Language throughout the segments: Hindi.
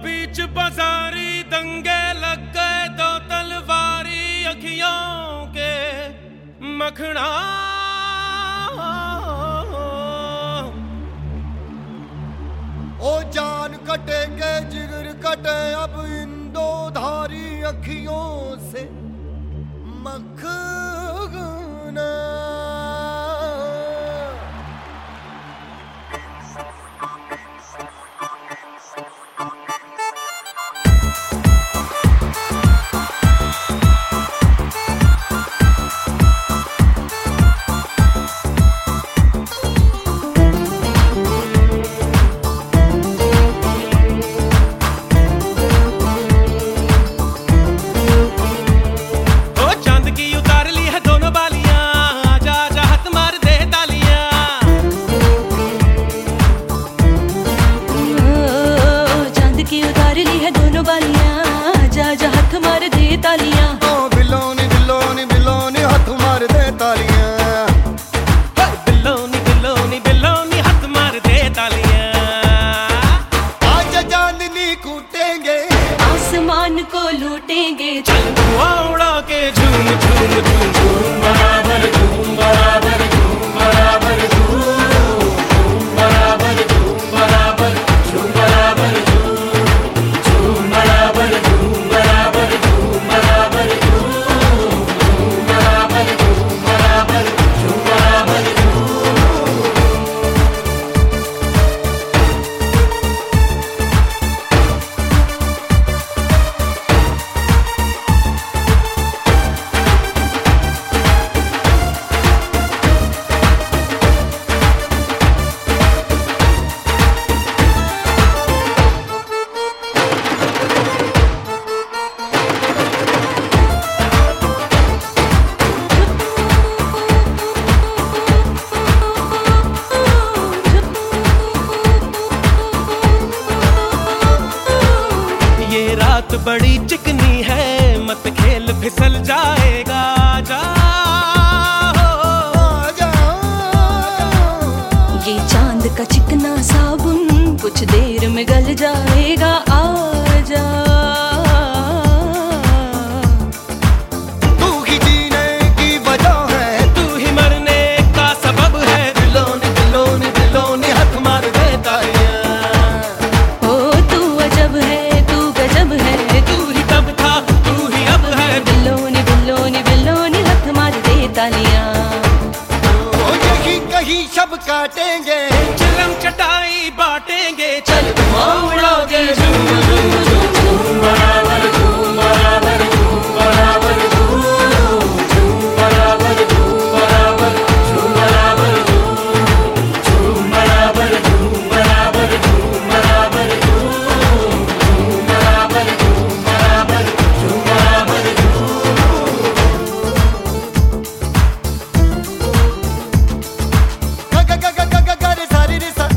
बीच बाजारी दंगे लग गए, दो तलवारी अखियों के मखना। ओ जान कटेंगे जिगर कटे अब इन दो धारी अखियों से मखना। तालियां बिलोनी बिलोनी बिलोनी हाथ मार दे तालियां। बिलोनी बिलोनी बिलोनी हाथ मार दे तालियां। आज चांदनी कूटेंगे, आसमान को लूटेंगे, चल धुआं उड़ा के झूम झूम झूम झूम बराबर झूम बराबर झूम बराबर झूम बराबर झूम बराबर झूम बराबर झूम बराबर झूम बराबर रात बड़ी चिकनी है, मत खेल फिसल जाएगा। जा ये चांद का चिकना साबुन कुछ देर में गल जाएगा। आजा तू ही जीने की वजह है, तू ही मरने का सबब है। बिलोनी बिलोनी बिलोनी हाथ मार दे तालियां। ओ तू अजब है, तू गजब है, तू ही तब था, तू ही अब है। बिलोनी बिलोनी बिलोनी हाथ मार दे तालियां। ओ यही कहीं शब काटेंगे, चिलम चटाई बांटेंगे, चल धुआं उड़ाओगे झूम झूम झूम झूम बराबर झूम बराबर झूम बराबर झूम झूम बराबर झूम बराबर झूम बराबर झूम बराबर झूम बराबर झूम बराबर झूम बराबर झूम बराबर झूम बराबर रे सारी रे सा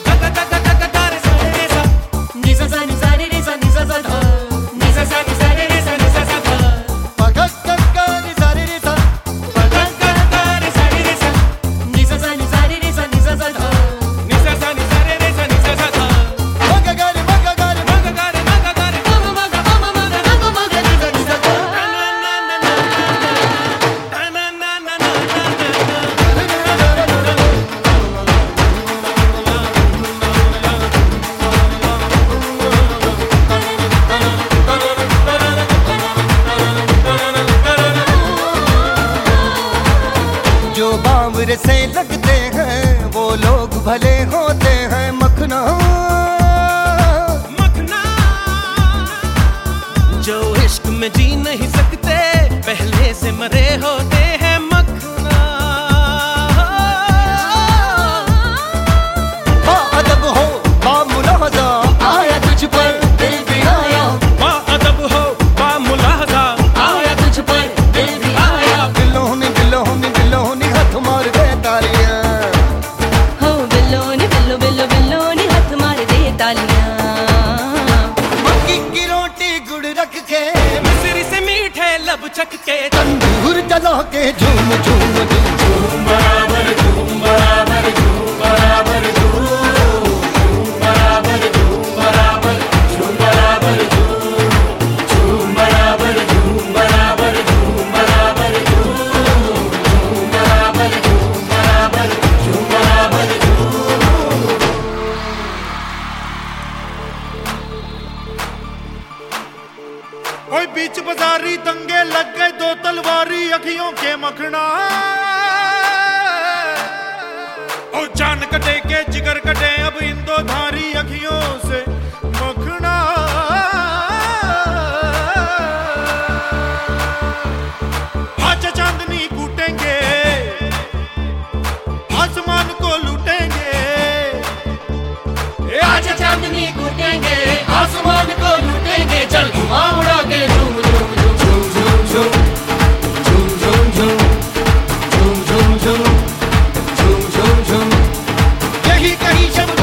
जो बावरे से लगते हैं वो लोग भले होते हैं। मखना मखना जो इश्क में जी नहीं सकते पहले से मरे होते हैं। मखना अदब हो बामुलाहजा आया तुझ पर दिल भी आया। अदब हो बामुलाहजा आया तुझ पर दिल भी आया। बिलोनी बिलोनी बिलोनी हाथ मार दे तालियां। हो बिलोनी बिलो बिलो बिलोनी हाथ मार दे तालियां। मक्की की रोटी गुड़ रख के, मिस्री से मीठे लब चख के, तंदूर जला के झूम झूम झूम बराबर झूम बराबर झूम बराबर झूम बराबर झूम बराबर झूम बराबर यारी दंगे लग गए दो तलवारी अखियों के मखना। ओ जान कटे के जिगर कटे अब इन दो धारी अखियों से मखना। आज चांदनी कूटेंगे आसमान को लूटेंगे। आज चांदनी कूटेंगे आसमान को लूटेंगे। चल घुमा उड़ा के झूम झूम झूम झूम झूम झूम झूम झूम झूम झूम झूम झूम झूम झूम। यही कहीं शब्द